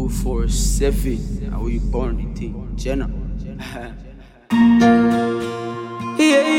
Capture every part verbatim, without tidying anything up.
two four seven. How you born the thing? Jenna. Yeah,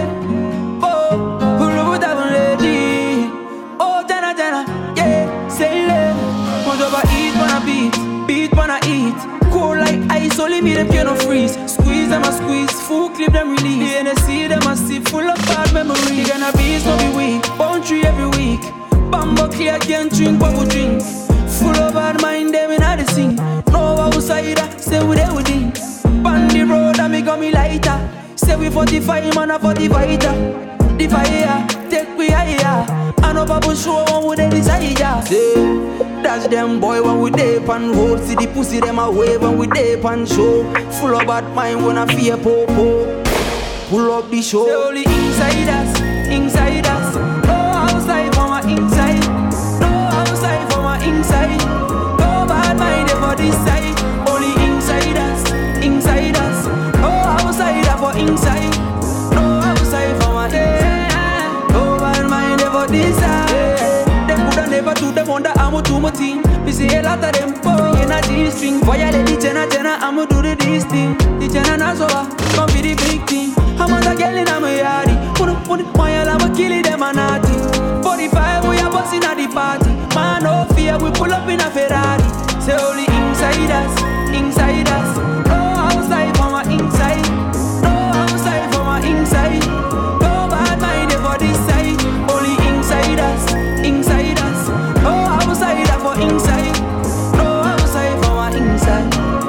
yeah. Oh, who would have lady? Oh, Jenna, Jenna. Yeah, say it. Want over eat, wanna beat, beat, wanna eat. Cold like ice, only me them can't freeze. Squeeze them a squeeze, full clip them release. The N S C them a sip, full of bad memories. The gonna beats no be weak, boundary every week. Bambo clear, can't drink, but we drink. Full of bad mind, them in the scene. No outsider, say we there with it. On the road, and me got me lighter. Say we forty-five, man, a forty-fighter. The fire, take we higher. I know Babu show one with the desire. Say, that's them boy when we dip and road. See the pussy them a wave when we dip and show. Full of bad mind when I fear popo. Pull up the show. Say only insiders, insiders. No outside for my inside. No outside for my inside. No bad mind for this side. Only insiders, insiders. No outsider for inside. No outside for my inside. No bad mind for this side. Them coulda never do them on the ammo to my team. We see a lot of them for in a G-string. Violate the Jenna, Jenna, I'ma do the this thing. The Jenna Nasoa, come be the big thing. I'm on the girl in my yard. Put up, put it, my I'ma kill it, them a naughty. forty-five, we are busting at the party. Man, no fear, we pull up in a Ferrari. Say only insiders, insiders. No outside for my inside. No outside for my inside. No bad mind for this side. Only insiders, insiders. No outsider for inside. No outside for my inside.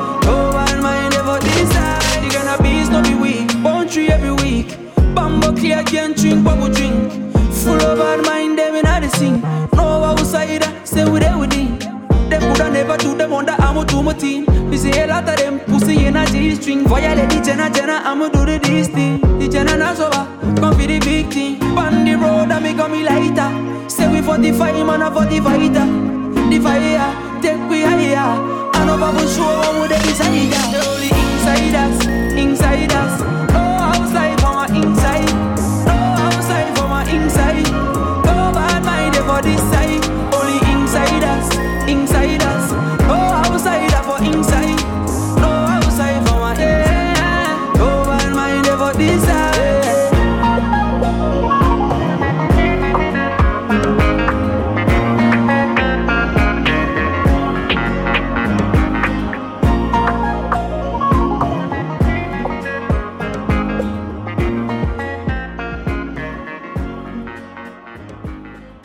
No bad mind for this side. You gonna be no be weak. Boundary every week. Bambo clear, can't drink, but we drink. Full of bad mind, them in the scene. No outsider, say we there with it. Them coulda never do them on the ammo to my team. We see a lot of them pussy in a G-string. Violate the Jenna, Jenna, I'ma do the this thing. The Jenna Nasoa, come be the big thing. On the road, and me got me lighter. Say we forty-five, man, a forty-fighter. The fire, take we higher. I know Babu show one with the desire.